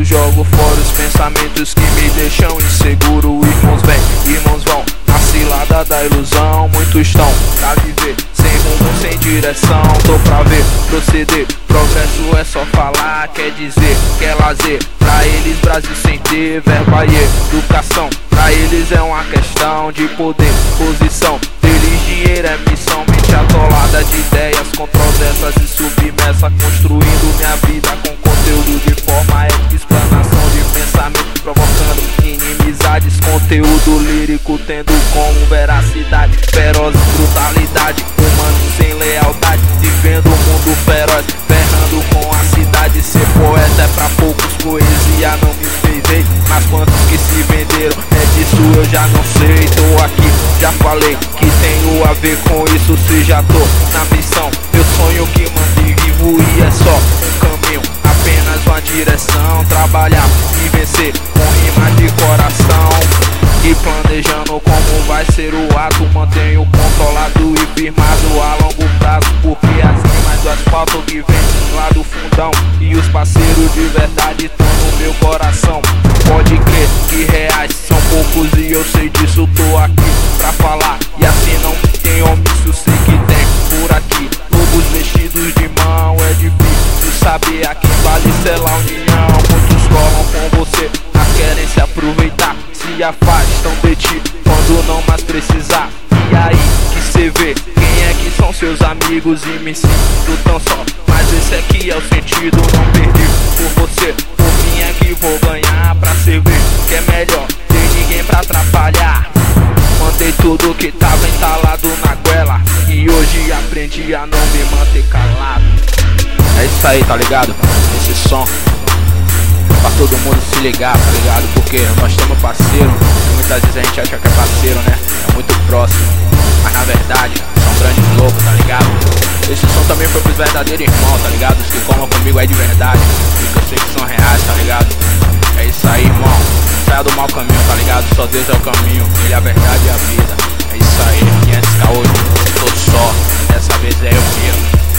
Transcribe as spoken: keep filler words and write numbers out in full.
jogo fora os pensamentos que me deixam inseguro. Irmãos vêm, irmãos vão, na cilada da ilusão. Muitos estão pra viver sem rumo, sem direção. Tô pra ver, proceder, progresso é só falar. Quer dizer, quer lazer, pra eles Brasil sem ter verba e educação. Pra eles é uma questão de poder, posição. Deles dinheiro é missão, mente atolada de ideias controversas e submersa, construindo minha vida com conteúdo de forma ética, explanação de pensamento, provocando inimizades, conteúdo lírico tendo como veracidade, ferozes, brutalidade, humanos sem lealdade, vivendo um mundo feroz, ferrando com a cidade. Ser poeta é pra poucos, poesia não me fez rei, mas quantos que se venderam, é disso eu já não sei. Tô aqui, já falei que tenho a ver com isso, se já tô na missão. Meu sonho que mantém vivo e é só um caminho, apenas uma direção. Trabalhar e vencer com rimas de coração, e planejando como vai ser o ato. Mantenho controlado e firmado a longo prazo, porque as rimas do asfalto que vem lá do fundão, e os parceiros de verdade estão no meu coração. Pode crer que reais são poucos e eu sei disso, tô aqui pra falar. E assim não tem omisso, sei que tem por aqui lobos vestidos de mão. É difícil saber a quem vale selar união. Muitos colam com você, mas querem se aproveitar, se afastam de ti quando não mais precisar. E aí que cê vê quem é que são seus amigos, e me sinto tão só. Mas esse aqui é o sentido, não perdi por você, por mim é que vou ganhar. Pra servir que é melhor, tem ninguém pra atrapalhar. Mandei tudo que tava entalado na goela, e hoje aprendi a não me manter calado. É isso aí, tá ligado? Esse som pra todo mundo se ligar, tá ligado? Porque nós temos parceiro, e muitas vezes a gente acha que é parceiro, né? É muito próximo, mas na verdade são grandes loucos, tá ligado? Esse som também foi pros verdadeiros irmãos, tá ligado? Os que colam comigo é de verdade, porque eu sei que são reais, tá ligado? É isso aí, irmão. Saia do mau caminho, tá ligado? Só Deus é o caminho, Ele é a verdade e a vida. É isso aí, quinhentos K hoje, tô só, dessa vez é eu mesmo.